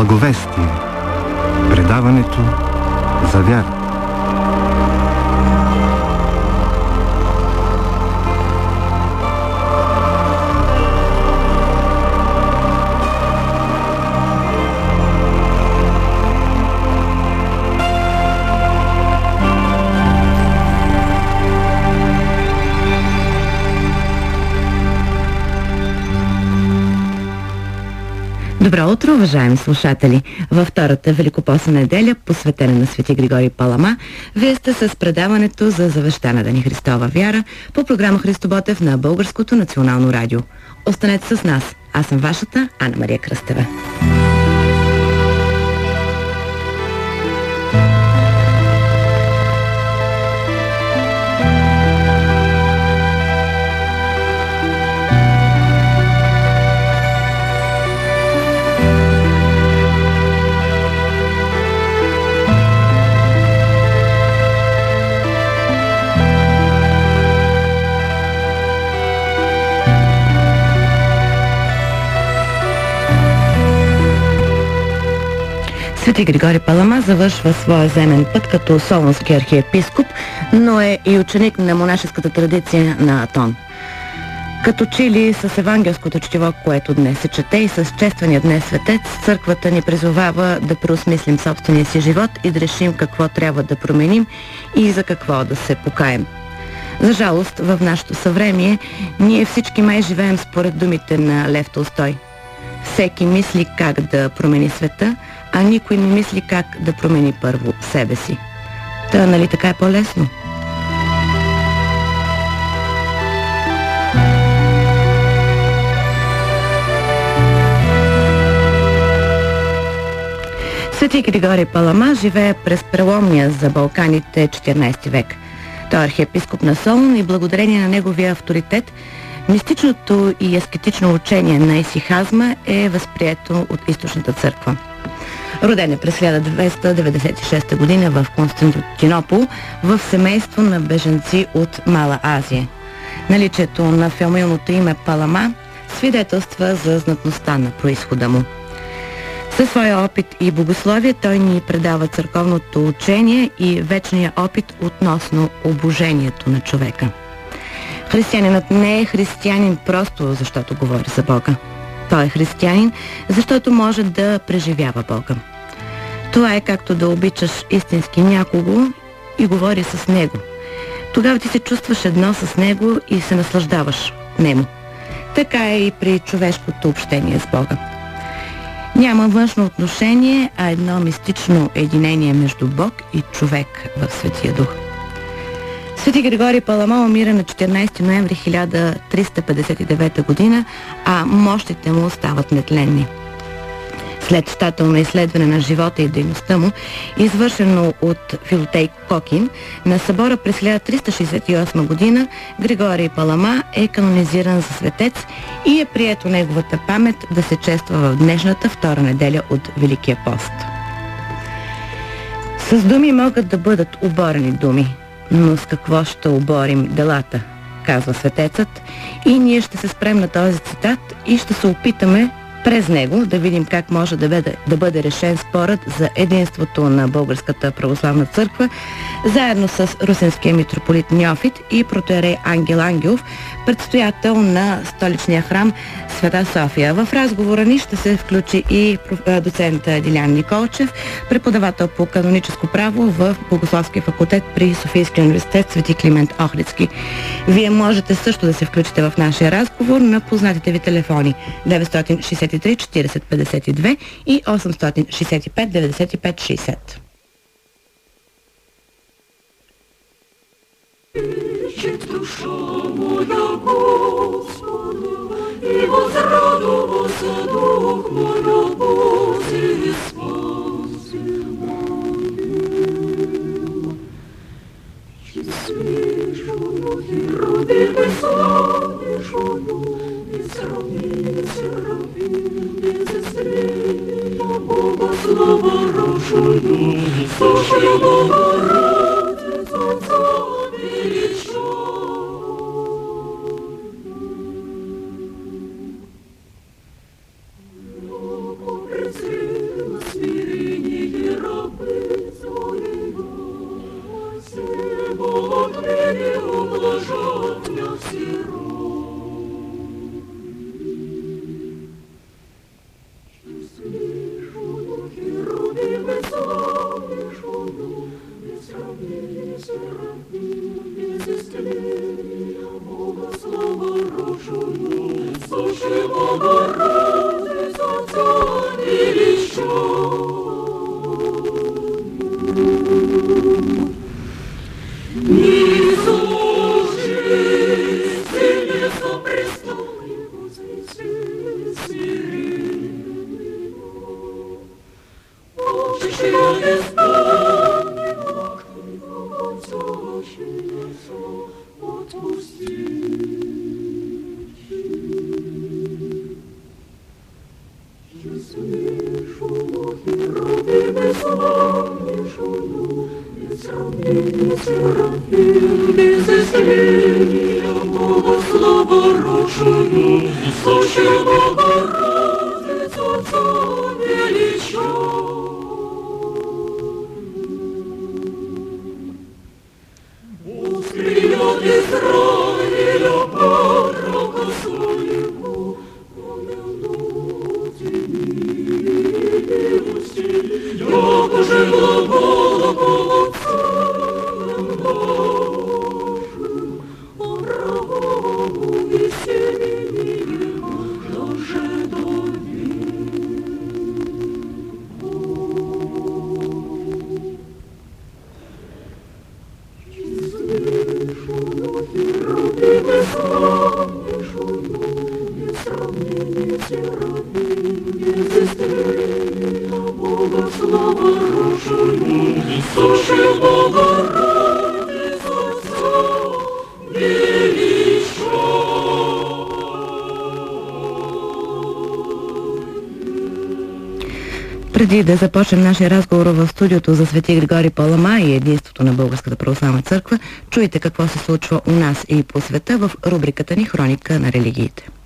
Благовестие. Предаването за вяра. Добро утро, уважаеми слушатели! Във втората великопостна неделя, посветена на Свети Григорий Палама, вие сте с предаването за завещаната ни Христова вяра по програма Христо Ботев на Българското национално радио. Останете с нас. Аз съм вашата Ана Мария Кръстева. Свети Григорий Палама завършва своя земен път като солунски архиепископ, но е и ученик на монашеската традиция на Атон. Като че ли с евангелското четиво, което днес се чете, и с чествания днес светец, църквата ни призовава да преосмислим собствения си живот и да решим какво трябва да променим и за какво да се покаем. За жалост, в нашето съвремие ние всички май живеем според думите на Лев Толстой. Всеки мисли как да промени света, а никой не мисли как да промени първо себе си. Та, нали така е по-лесно? Свети Григорий Палама живее през преломния за Балканите 14 век. Той е архиепископ на Солун и благодарение на неговия авторитет мистичното и аскетично учение на исихазма е възприето от източната църква. Роден е през 1296 година в Константинопол в семейство на бежанци от Мала Азия. Наличието на фамилното име Палама свидетелства за знатността на произхода му. Със своя опит и богословие той ни предава църковното учение и вечния опит относно обожението на човека. Християнинът не е християнин просто защото говори за Бога. Той е християнин, защото може да преживява Бога. Това е както да обичаш истински някого и говори с него. Тогава ти се чувстваш едно с него и се наслаждаваш нему. Така е и при човешкото общение с Бога. Няма външно отношение, а едно мистично единение между Бог и човек в Светия Дух. Свети Григорий Палама умира на 14 ноември 1359 година, а мощите му остават нетленни. След щателно изследване на живота и дейността му, извършено от Филотей Кокин, на събора през 1368 година Григорий Палама е канонизиран за светец и е прието неговата памет да се чества в днешната втора неделя от Великия пост. С думи могат да бъдат оборени думи, но с какво ще оборим делата, казва светецът, и ние ще се спрем на този цитат и ще се опитаме през него да видим как може да бъде решен спорът за единството на Българската православна църква, заедно с русинския митрополит Неофит и протоиерей Ангел Ангелов, предстоятел на столичния храм Света София. В разговора ни ще се включи и доцент Дилян Николчев, преподавател по каноническо право в Богословския факултет при Софийския университет Свети Климент Охридски. Вие можете също да се включите в нашия разговор на познатите ви телефони 963 40 52 и 865 95 60. Ищет душа моя Господа, и возрадовался дух мой о Боге спасе моем. И свежую, и родимый славишую, и сравни, без истрения Бога слава рожую, слушай Богородицу, Преди да започнем нашия разговор в студиото за Свети Григорий Палама и единството на Българската православна църква, чуйте какво се случва у нас и по света в рубриката ни Хроника на религиите.